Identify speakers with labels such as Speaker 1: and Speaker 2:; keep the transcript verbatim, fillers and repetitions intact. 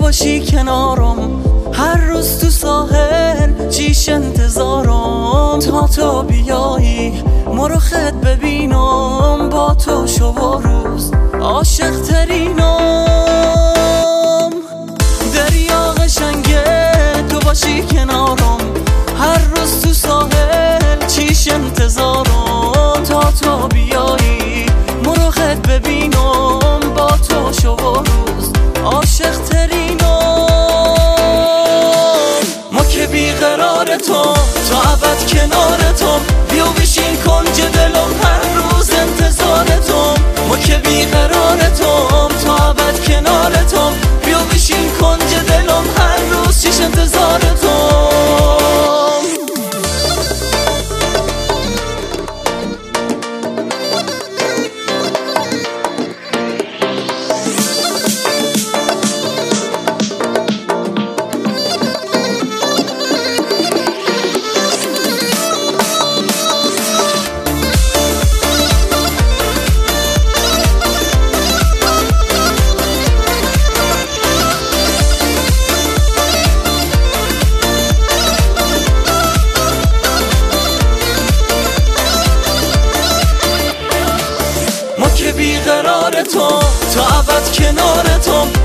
Speaker 1: باشی کنارم، هر روز تو ساحل چیش انتظارم، تا تو بیایی مرخت ببینم، با تو شب و روز عاشق ترینم. دریا قشنگه تو باشی کنارم، هر روز تو ساحل چیش انتظارم، تا تو بیایی مرخت ببینم، با تو شب و روز عاشق ترینم. ما که بیقرار تو تا ابد کنار تو، بیا بشین کنج دلم هر روز انتظار تو. ما که بیقرار تو تا ابد کنار تو، بیا بشین کنج دلم هر روز چیش انتظار تو. بیقرار تو تا ابد کنار تو،